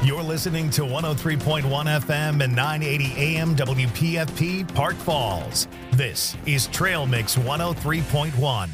You're listening to 103.1 FM and 980 AM WPFP Park Falls. This is Trail Mix 103.1.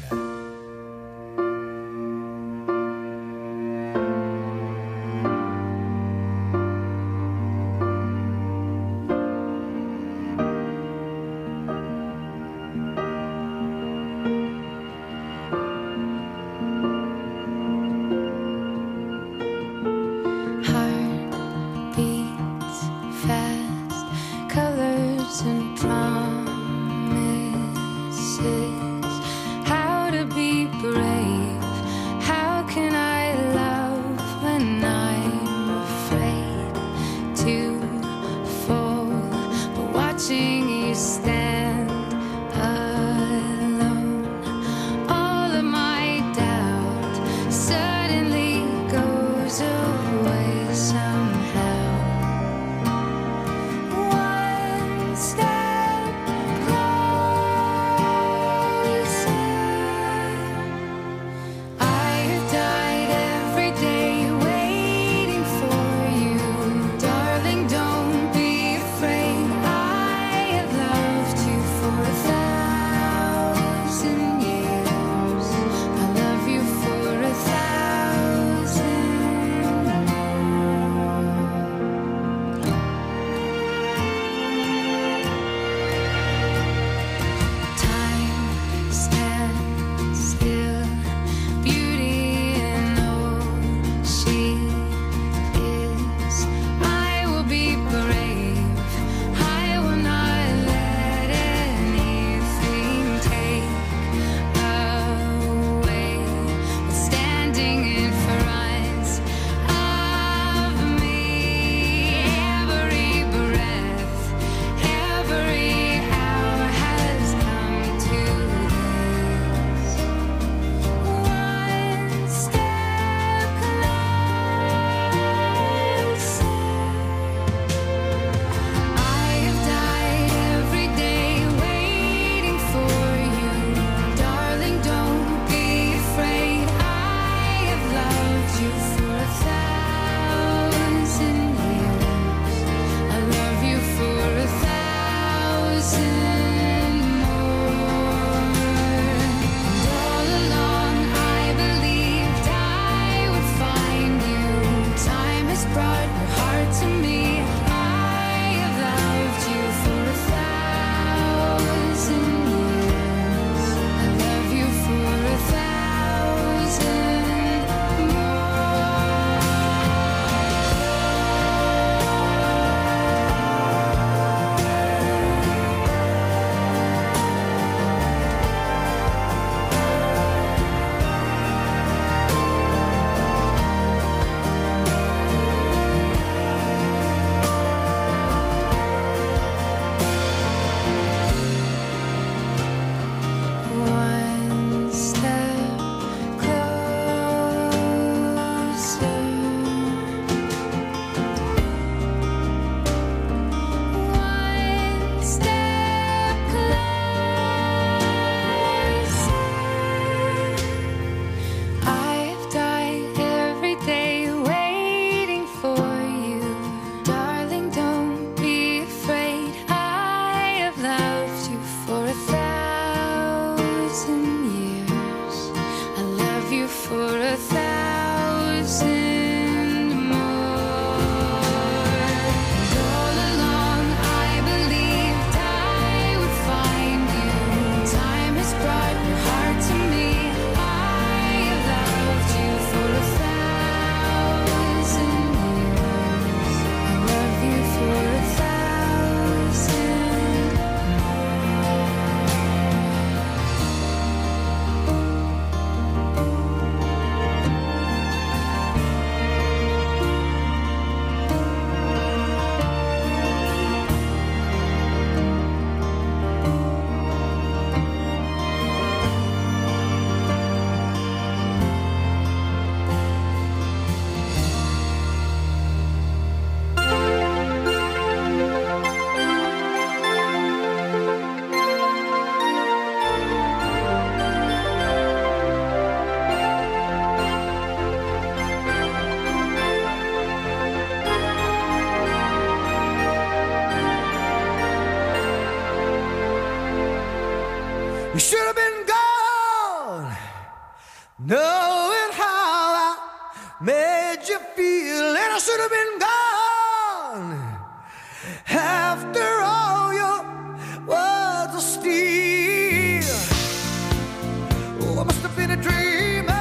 knowing how I made you feel, and I should have been gone after all your words of steel. Oh, I must have been a dreamer,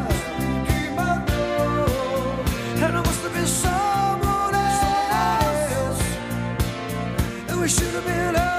and I must have been someone else, and we should have been over.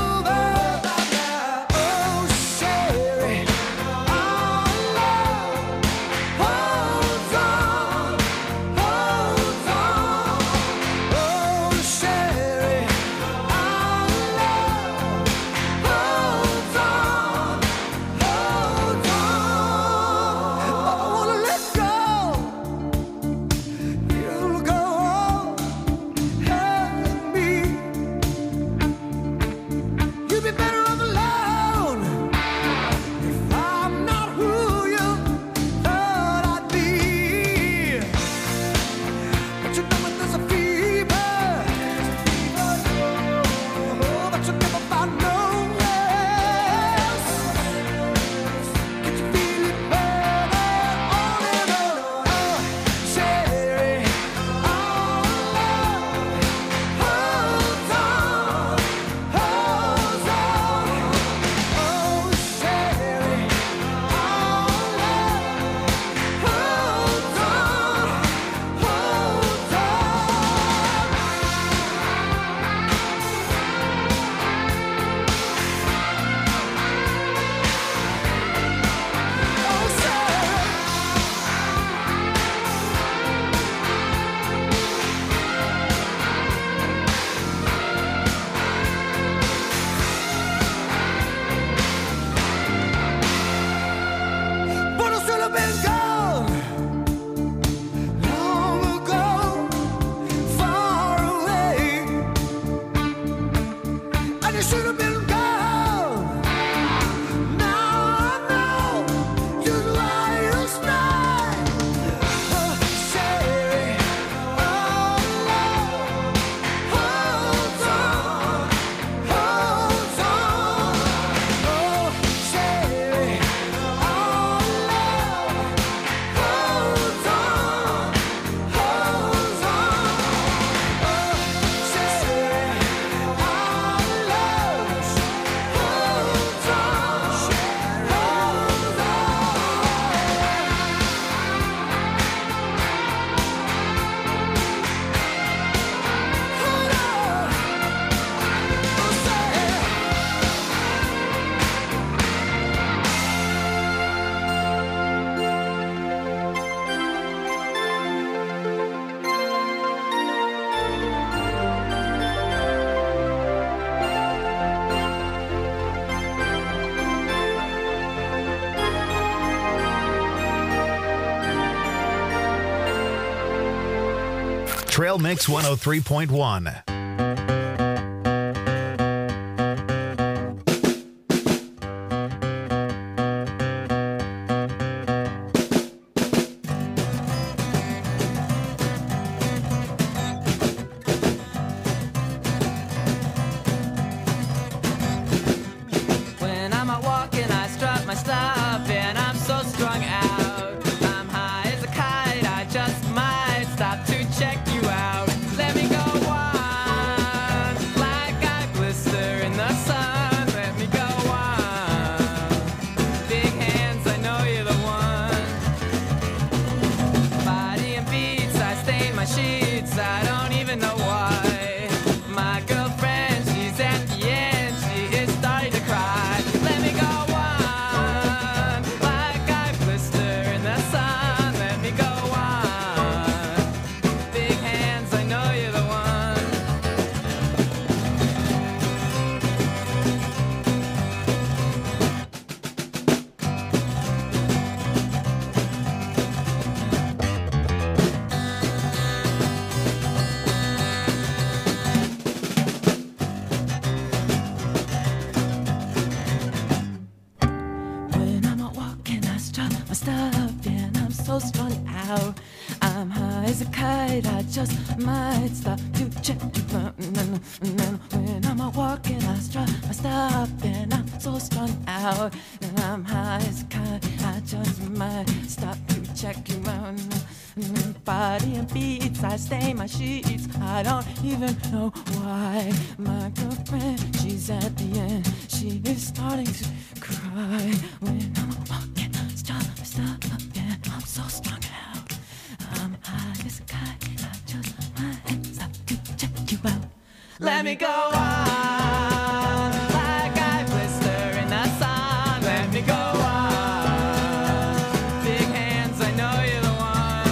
Trail Mix 103.1. I'm high as a kite, I just might stop to check you out. And when I'm walking, I stop, and I'm so strung out. And I'm high as a kite, I just might stop to check you out. Body and beats, I stain my sheets. I don't even know why. My girlfriend, she's at the end. She is starting to cry. When I'm walking, stop, yeah, I'm so strung out. I'm high as a kite, I just might stop to check you out. Let me go on, like I blister in the sun. Let me go on, big hands, I know you're the one.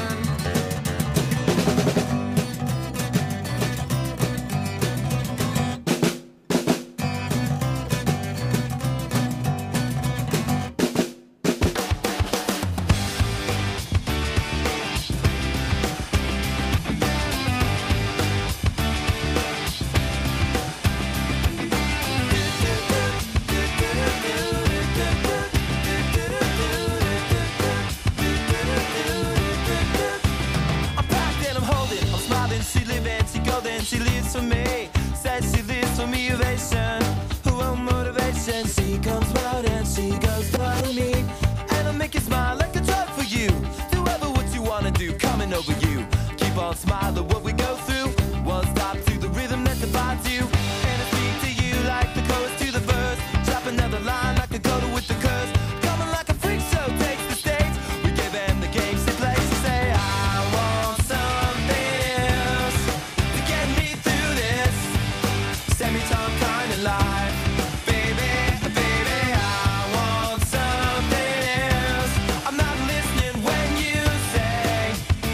She lives for me, says she lives for me, ovation. Who won't motivation? She comes round and she goes down to me. And I'll make you smile like a drug for you. Do ever what you wanna do, coming over you. Keep on smiling what we go through. One stop to the rhythm that divides you. And I speak to you like the chorus to the verse. Drop another line like a coda with the curse. Coming like a freak show takes the stage. We give them the game she plays. She say, I want something else to get me through this semi-time kind of life. Baby, baby, I want something else. I'm not listening when you say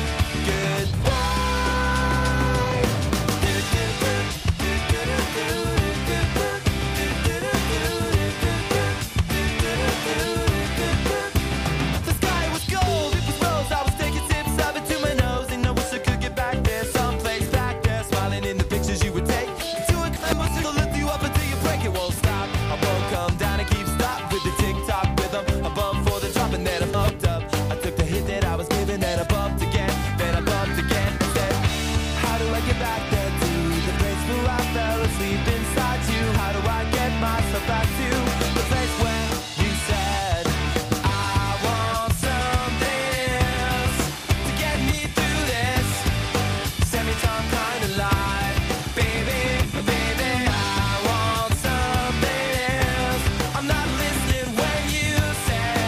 goodbye. The sky was gold, it was rose. I was taking sips of it to my nose, and I wish I could get back there, someplace back there, smiling in the pictures you would take. To a climb, it'll lift you up until you break. It won't stop. I won't come down and keep stop with the tick-tock rhythm. Above for the drop, and then I bumped up. I took the hit that I was given, then I bumped again, then I bumped again. I said, how do I get back there to the place where I fell asleep inside you? How do I get myself back to the place where you said, I want something else to get me through this semi-time kind of life. Baby, baby, I want something else. I'm not listening when you say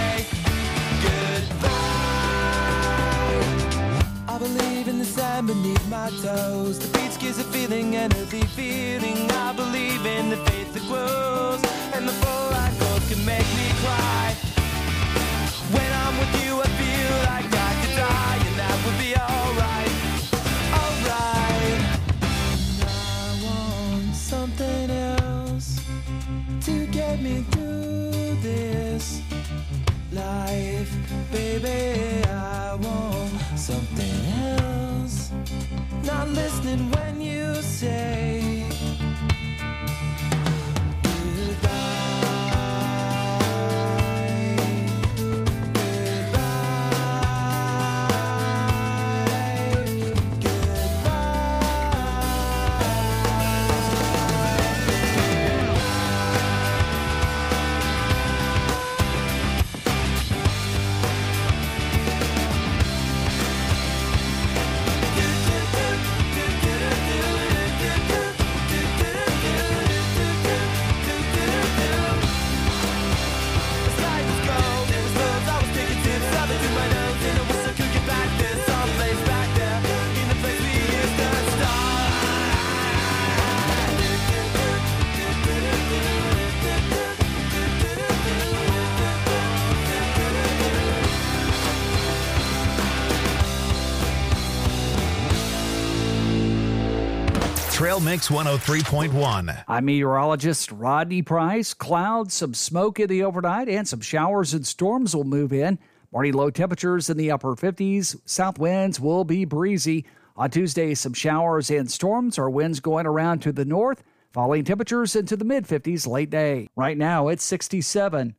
goodbye. I believe in the sand beneath my toes. The beach gives a feeling, an earthy feeling. I believe in the faith that grows, and the full light gold can make me cry. When I'm with you, I feel like I could die, and that would be alright, alright. And I want something else to get me through this life. Baby, I want something else. Not listening when you say Trail Mix 103.1. I'm meteorologist Rodney Price. Clouds, some smoke in the overnight, and some showers and storms will move in. Morning low temperatures in the upper 50s. South winds will be breezy. On Tuesday, some showers and storms or winds going around to the north. Falling temperatures into the mid-50s late day. Right now, it's 67.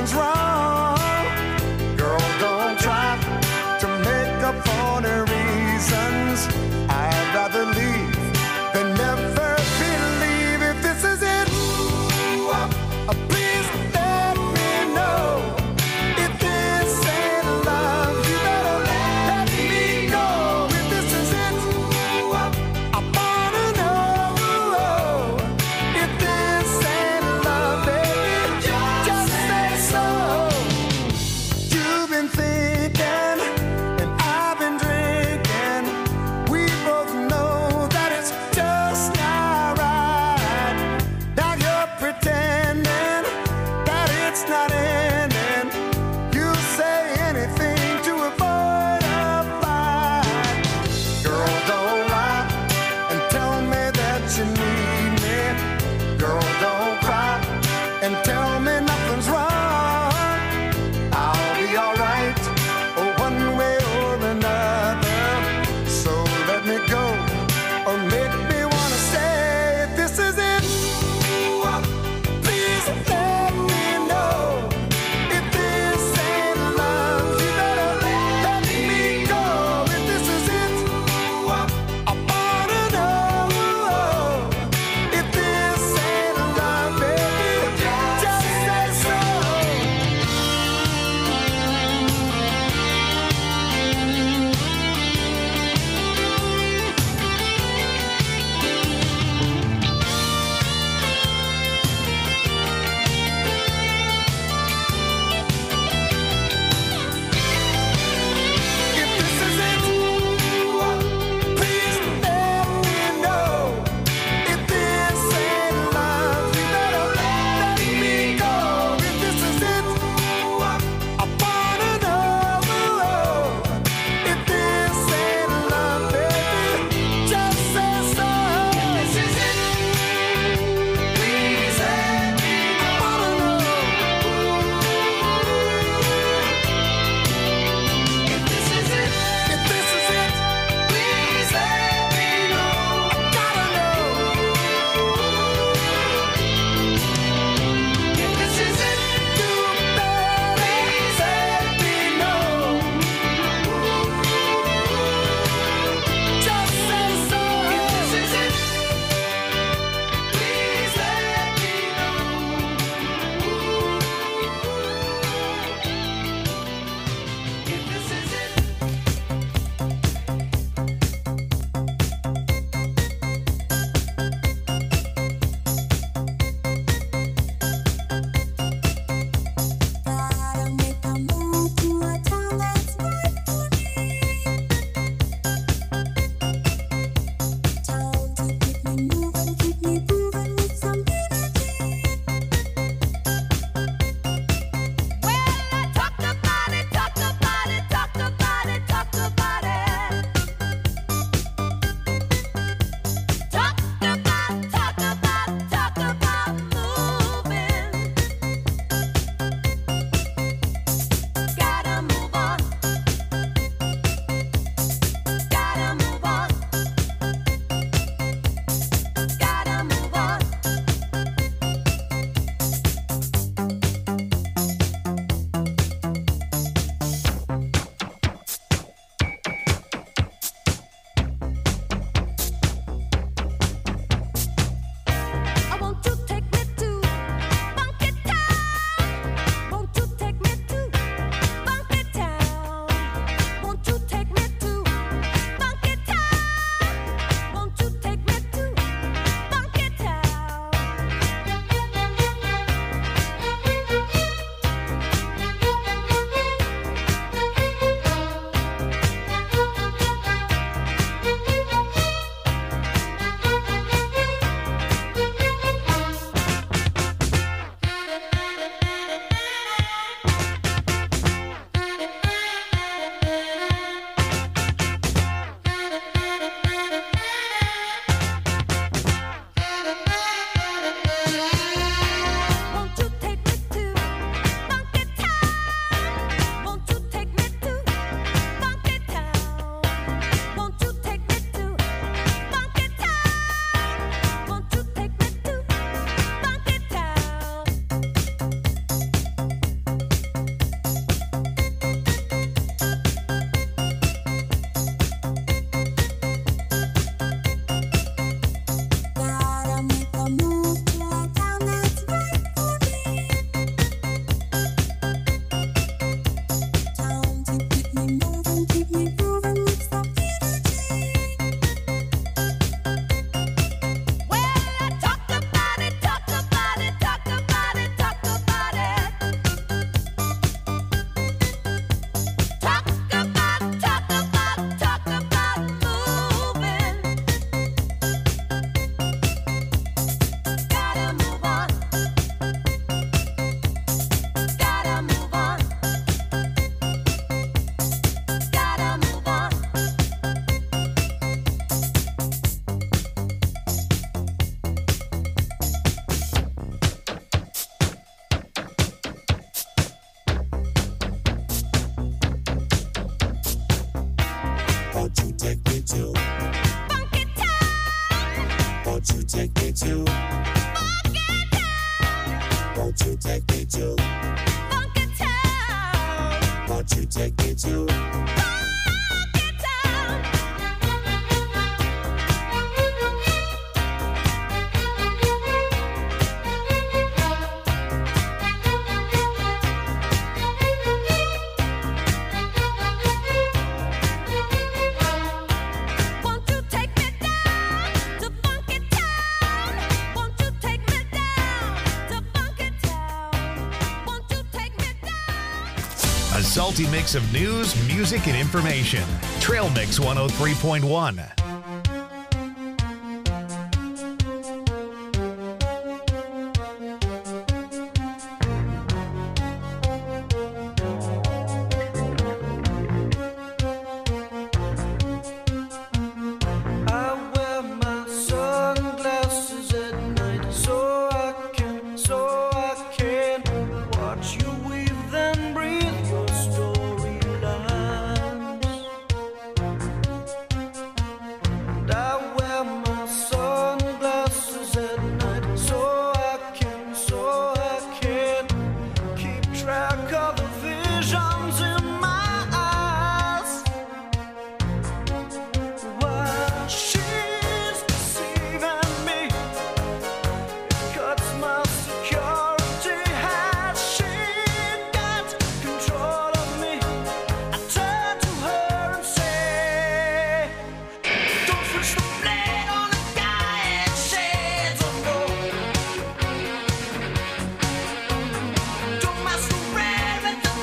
something's wrong. Girl, don't try to make up for the reasons. I'd rather leave than never believe. If this is it, please let me know. If this ain't love, you better let me know. If this is it, I wanna know. If this ain't love, baby, just say so. take me to Funky Town? Won't you take me to Funky Town? Won't you take me to Funky Town? Won't you take me to Funky Town? A salty mix of news, music, and information. Trail Mix 103.1. Don't mess around with the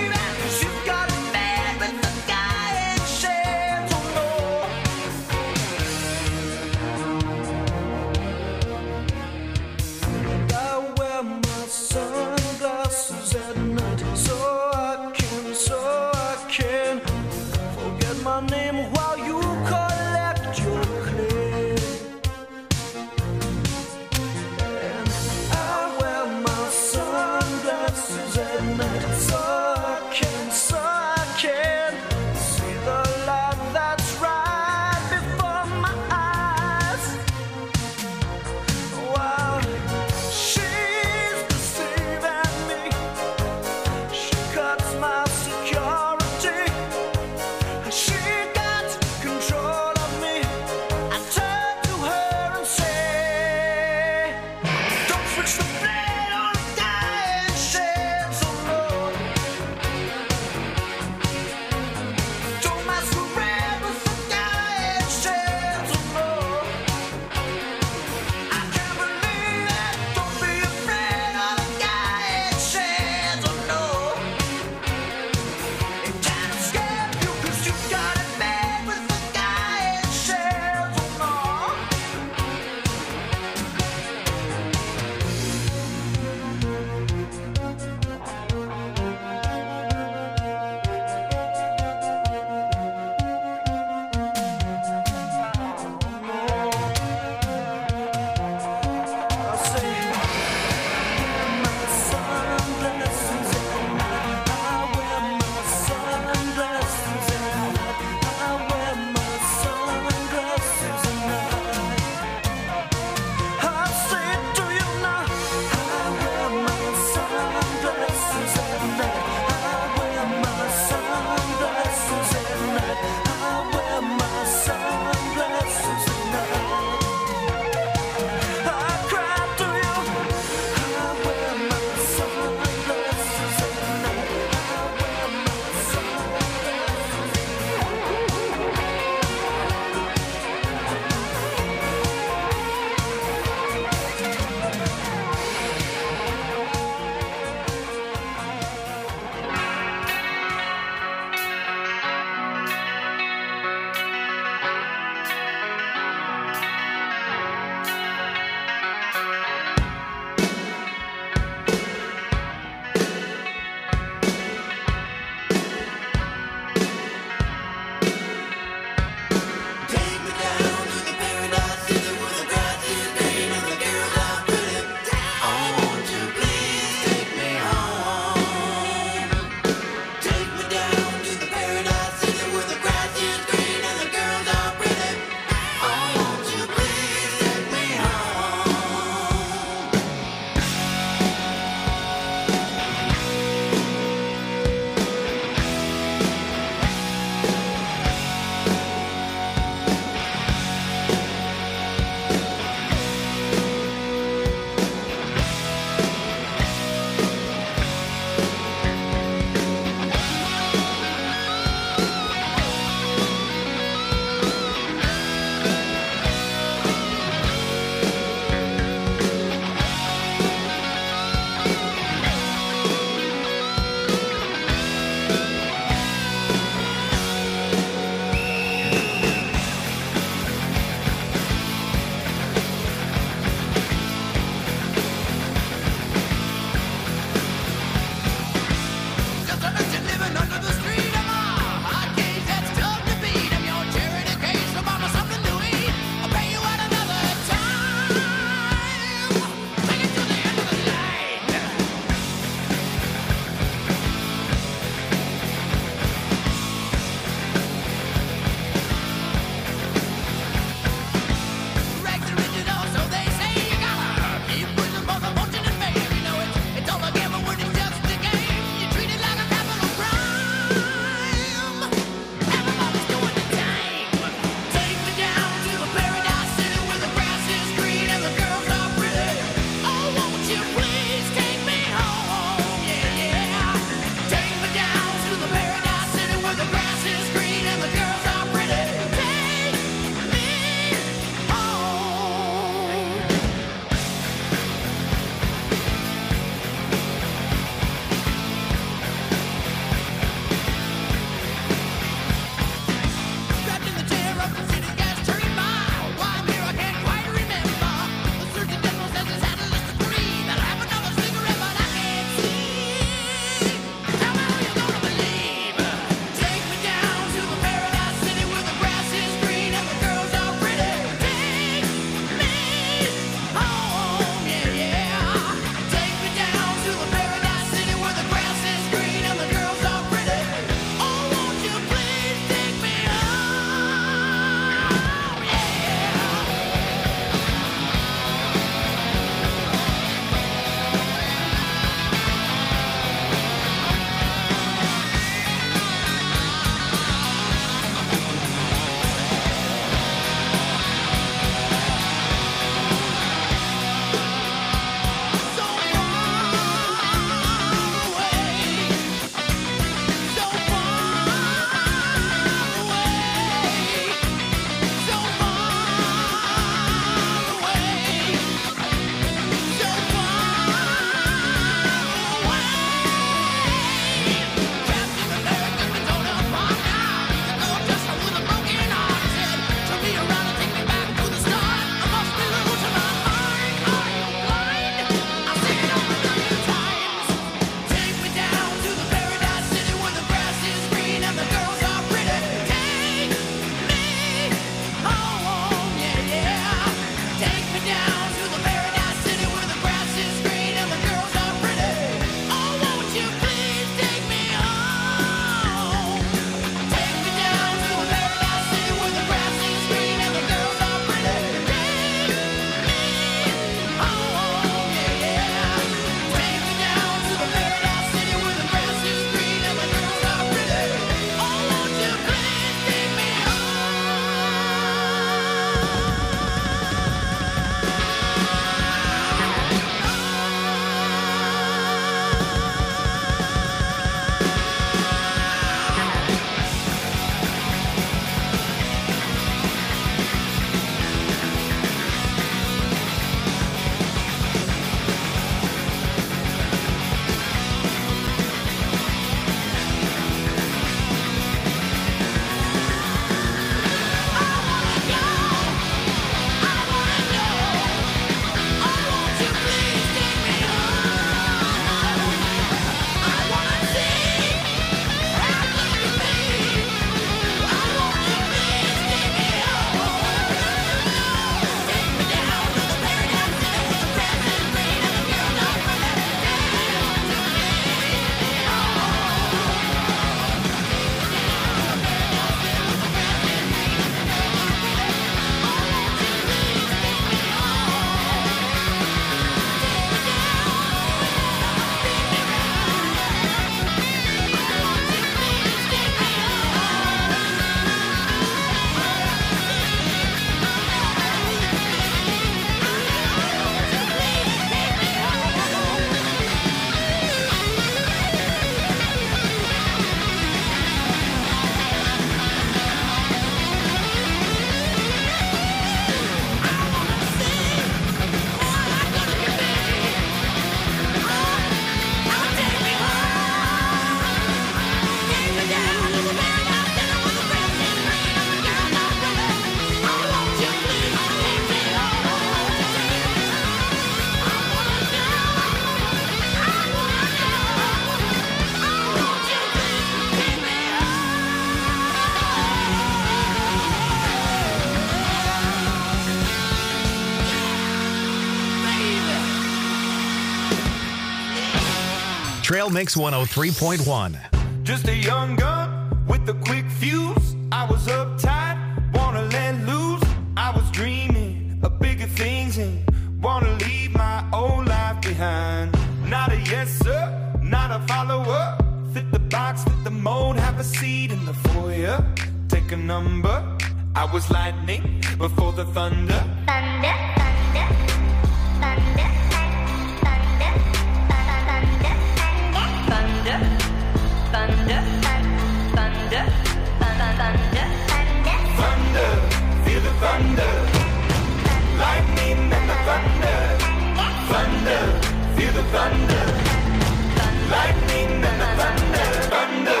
Trail Mix 103.1. Just a young gun with a quick fuse. I was uptight, wanna let loose. I was dreaming of bigger things and wanna leave my old life behind. Not a yes sir, not a follower. Fit the box, fit the mold, have a seat in the foyer. Take a number. I was lightning before the thunder. Thunder, thunder, thunder, thunder, thunder, thunder, thunder, thunder, thunder, Thunder, feel the thunder. Lightning and the thunder. Thunder, feel the thunder. Lightning and the thunder. Thunder,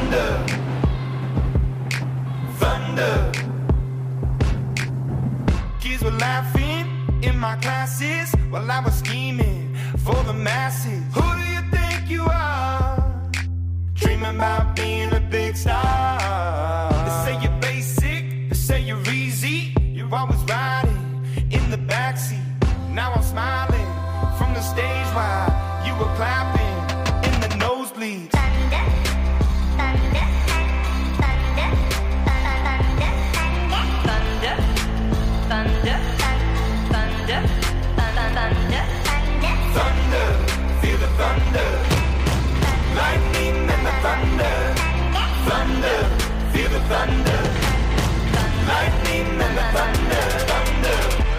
thunder, thunder. Kids were laughing in my classes while I was scheming for the masses. Who do you think you are? Dreaming about being a big star. They say you're basic, they say you're easy. You're always riding in the backseat. Now I'm smiling from the stage while you were clapping in the nosebleeds. thunder, thunder, thunder, thunder, thunder, thunder, thunder, Thunder, feel the thunder. Lightning and the thunder. Thunder, feel the thunder. Lightning and the thunder. Thunder.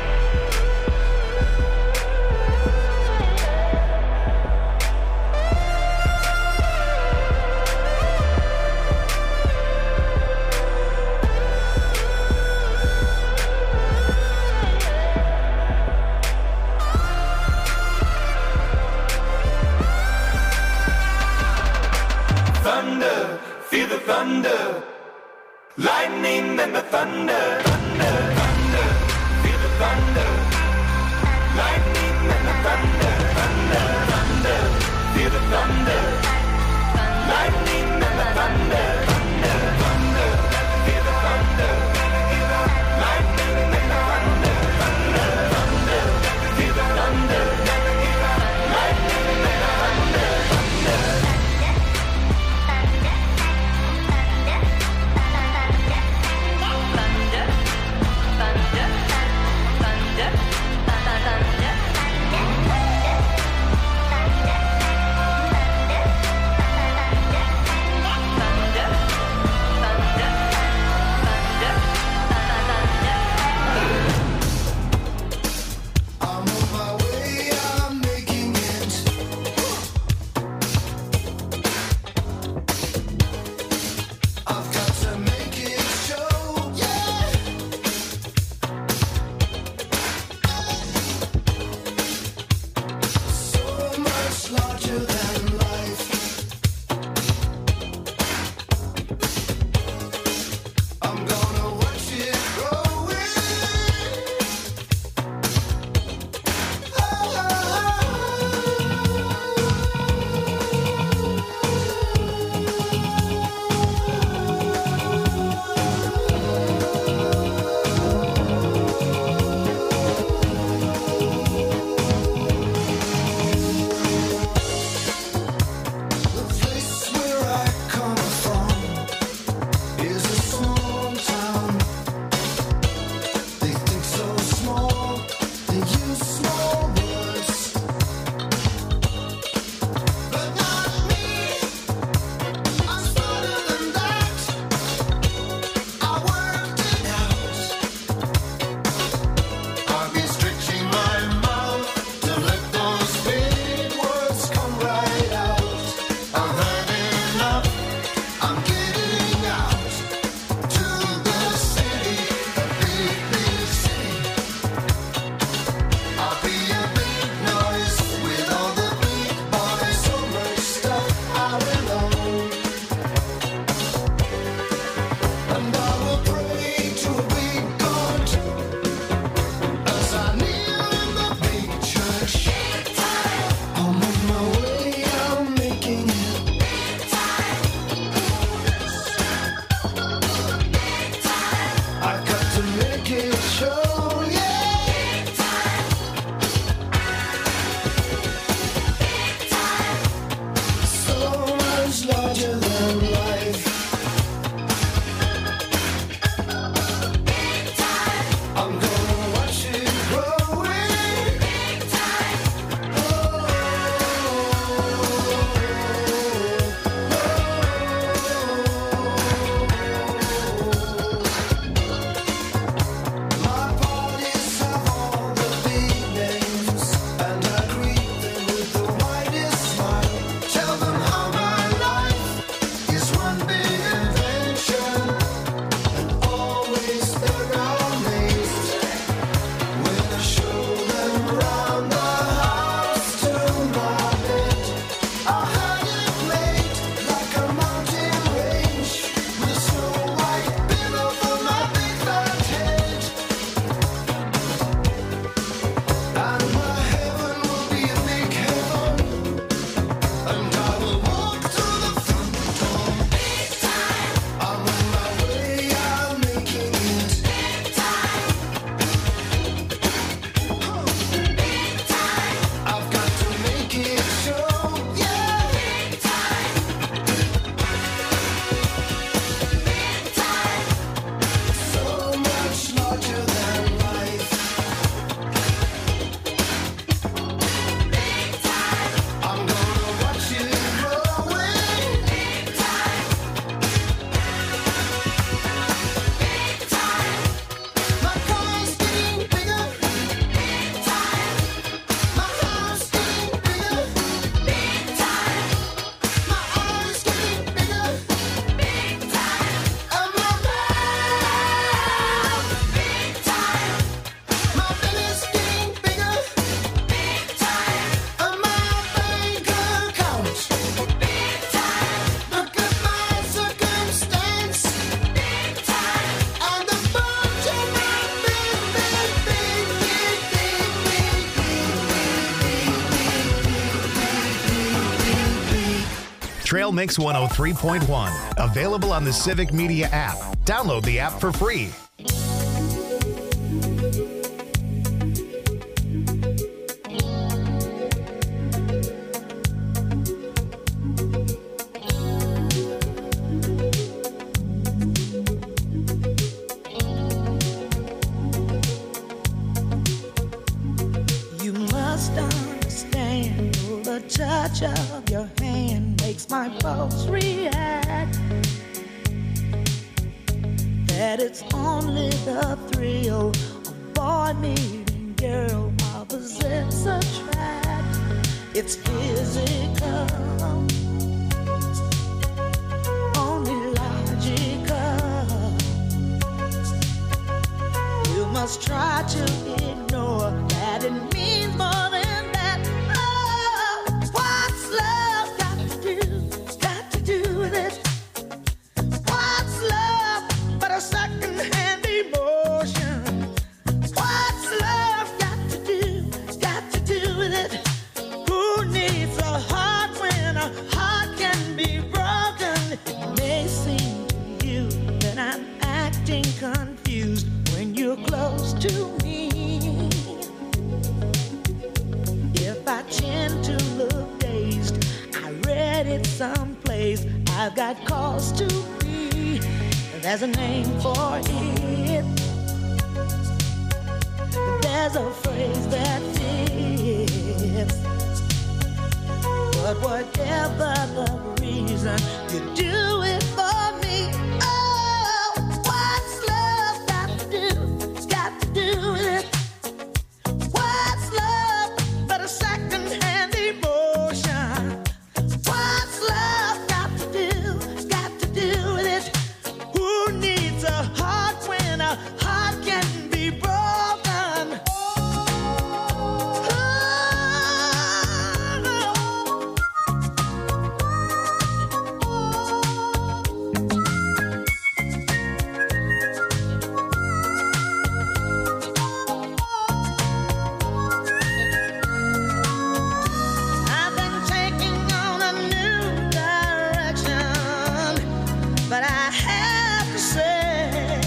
Thunder, feel the thunder. Lightning and the thunder. Thunder, thunder, feel the thunder. Lightning and the thunder. Thunder, thunder, feel the thunder. Lightning and the thunder. Thunder, thunder, feel the thunder. Lightning and the thunder. Thunder, thunder, feel the thunder. Lightning and the thunder. I'm on my way, I'm making it. I've got to make it show, yeah. So much larger than life. I'm gonna watch it growing. Trail Mix 103.1. Available on the Civic Media app. Download the app for free. You must understand the touch of your hand makes my pulse react. That it's only the thrill of boy meeting girl opposites attract. It's physical, only logical. You must try to ignore that it means more than that. Oh, what's love got to do with it? What's love but a second-hand emotion? What's love got to do with it? Who needs a heart when a heart can be broken? It may seem to you that I'm acting confused when you're close to me. If I tend to look dazed, I read it someplace. I've got cause to be. There's a name for it. There's a phrase that fits. But whatever the reason, you do it for me. Oh, what's love got to do with it? What's love but a second-hand emotion? What's love got to do with it? Who needs a heart when a heart can be broken? I've been taking on a new direction, but I have to say,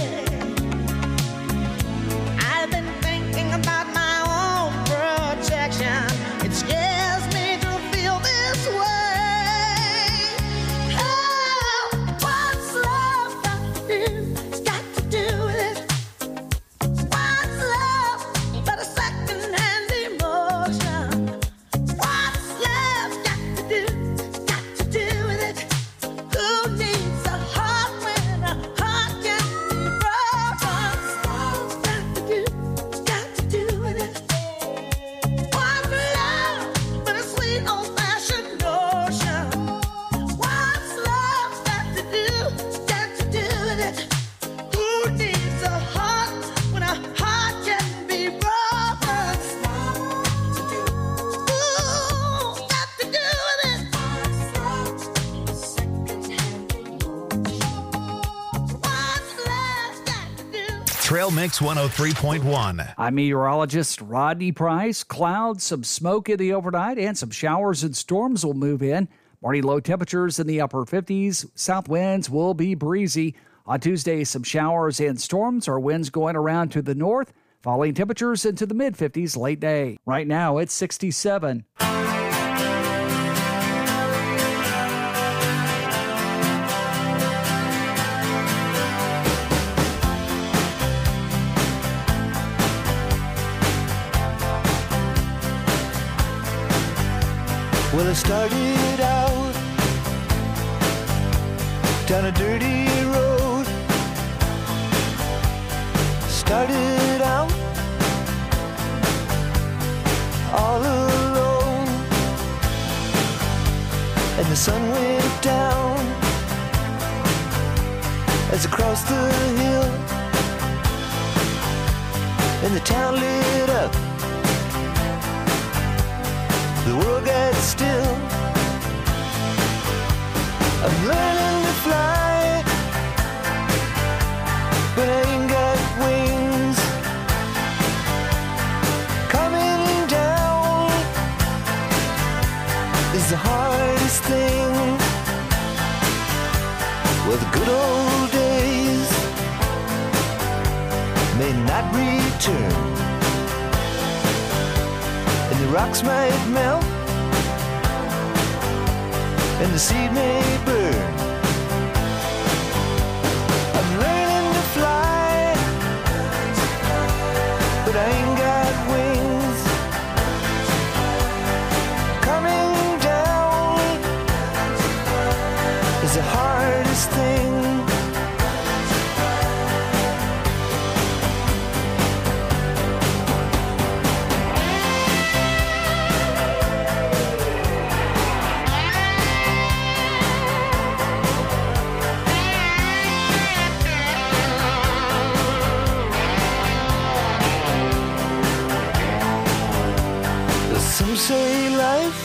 I've been thinking about my own protection. It scares me to feel this way. Oh, what's love got to do with it? What's love but a second-hand emotion? What's love got to do with it? Who needs a heart when a heart can be broken? Love's got to do with it. What's love but a sweet old-fashioned notion? What's love got to do with it? Who needs a heart when a heart can be broken? Ooh, got to do with it. What's love got to do? Trail Mix 103.1. I'm meteorologist Rodney Price. Clouds, some smoke in the overnight, and some showers and storms will move in. Morning low temperatures in the upper 50s. South winds will be breezy. On Tuesday, some showers and storms or winds going around to the north. Falling temperatures into the mid-50s late day. Right now, it's 67. Well, I started out down a dirty road. Started out all alone, and the sun went down as I crossed the hill, and the town lit up. The world got still. I'm learning to fly, but I ain't got wings. Coming down is the hardest thing. Well, the good old days may not return, and the rocks might melt, and the sea may burn. I'm learning to fly, but I ain't got wings. Coming down is the hardest thing. Some say life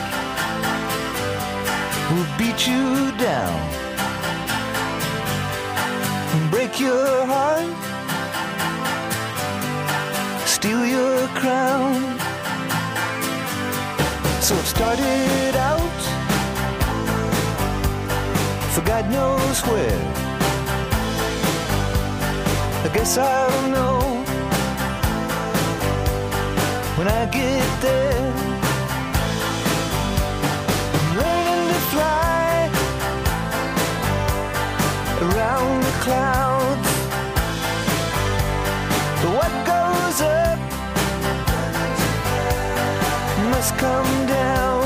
will beat you down and break your heart, steal your crown. So it started out for God knows where. I guess I'll know when I get there. I'm learning to fly around the clouds, but what goes up must come down.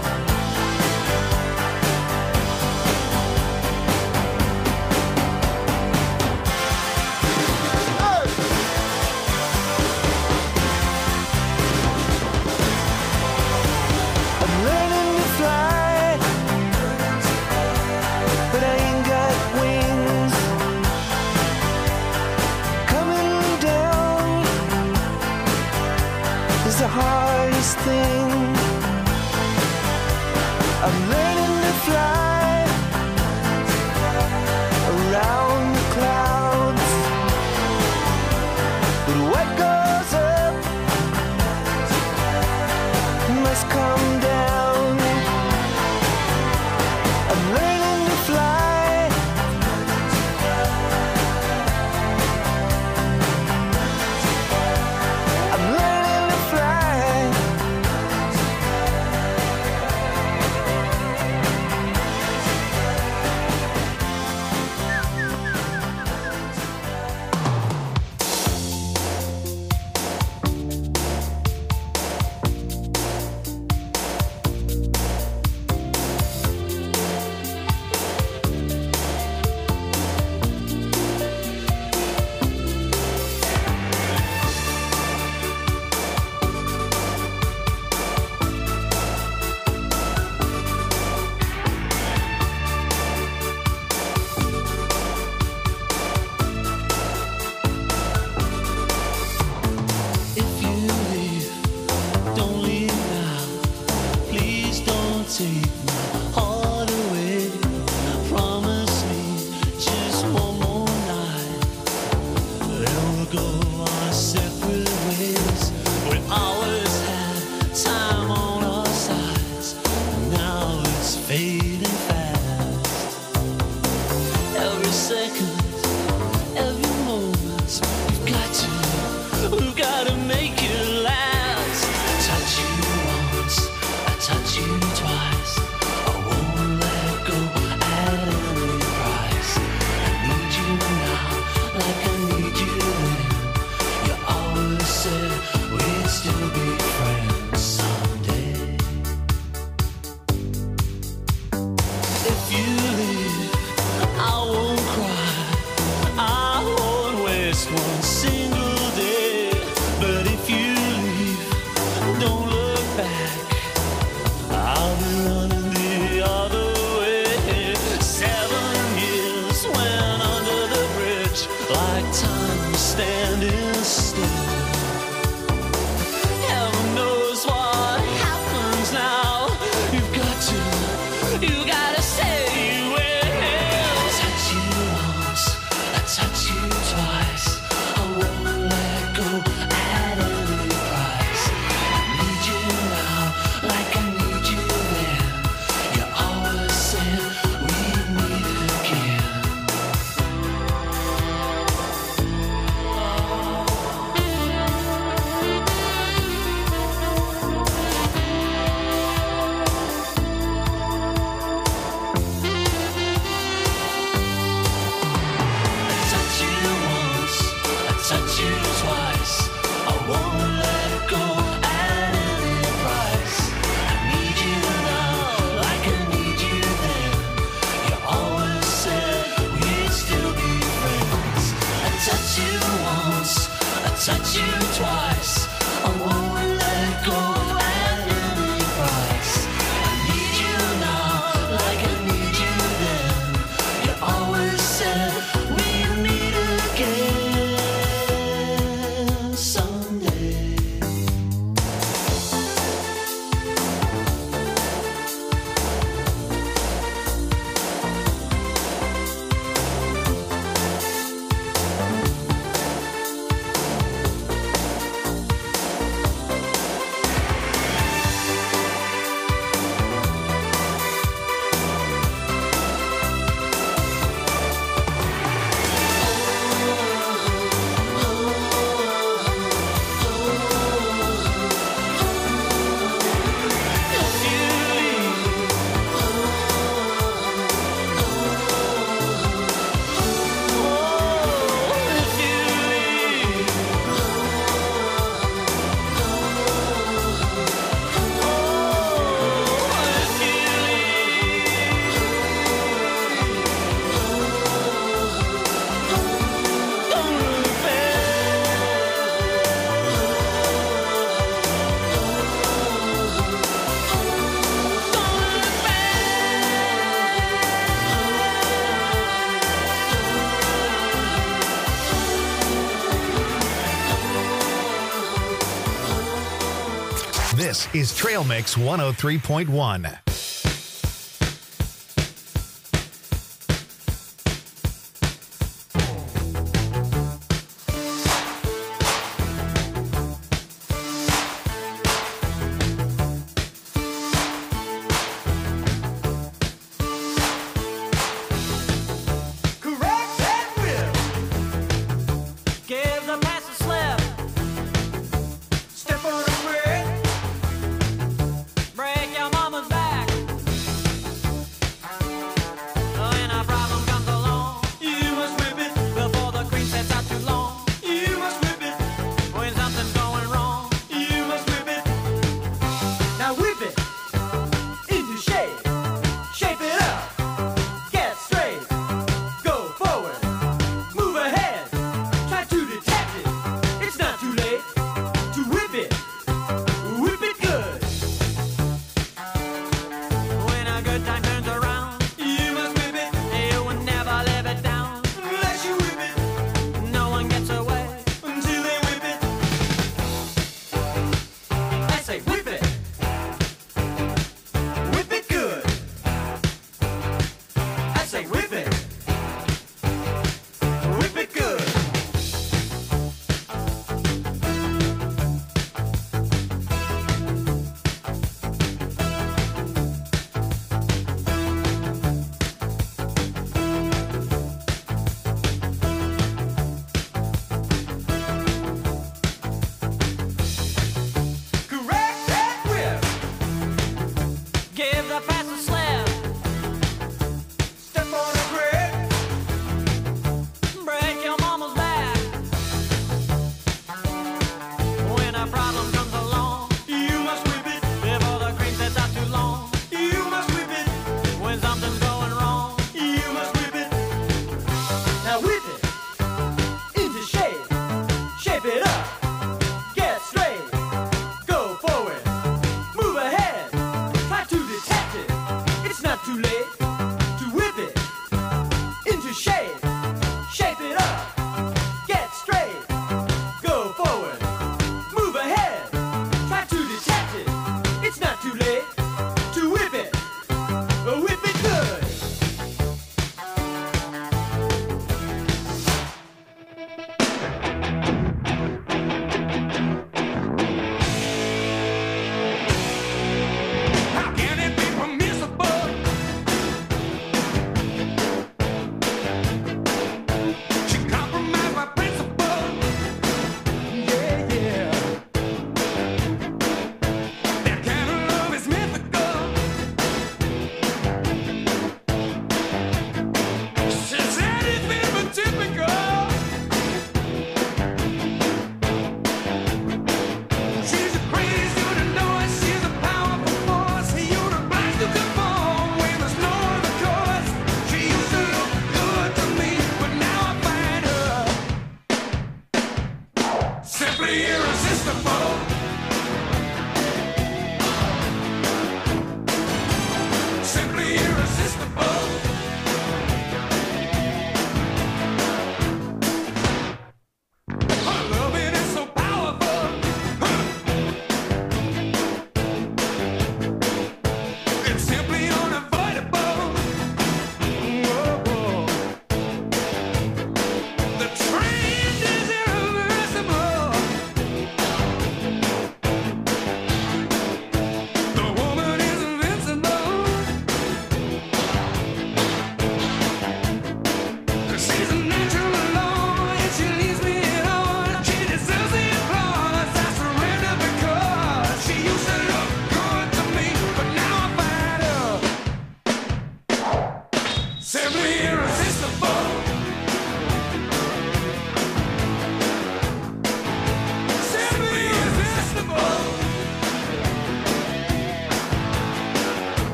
The hardest thing. I'm learning to fly around the clouds, but what goes up must come down. I'm learning to fly. I'm learning to fly. you twice. I won't let go at any price. I need you now, like I need you then. You always said we'd meet again someday. This is Trail Mix 103.1. Correct that whip. Give the pass a slip. Step on the brake. Break your mama's back.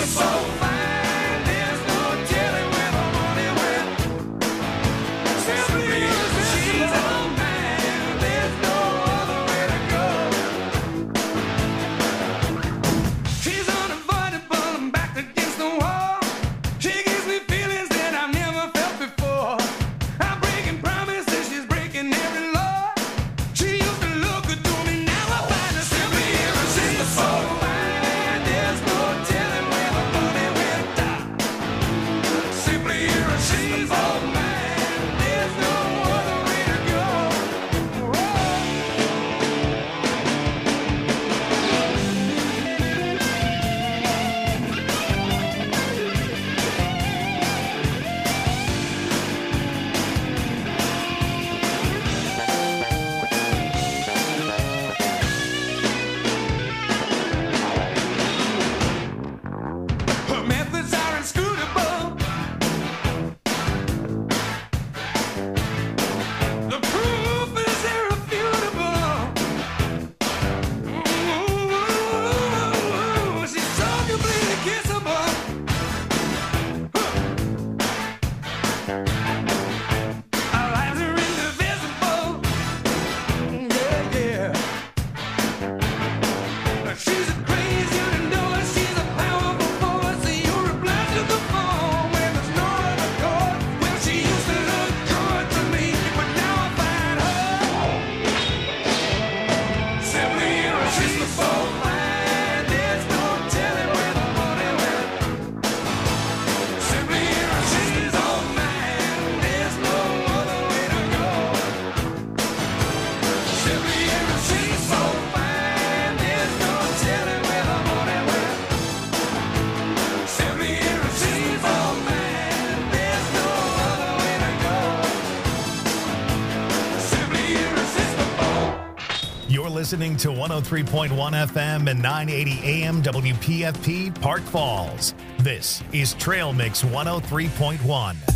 Listening to 103.1 FM and 980 AM WPFP Park Falls. This is Trail Mix 103.1.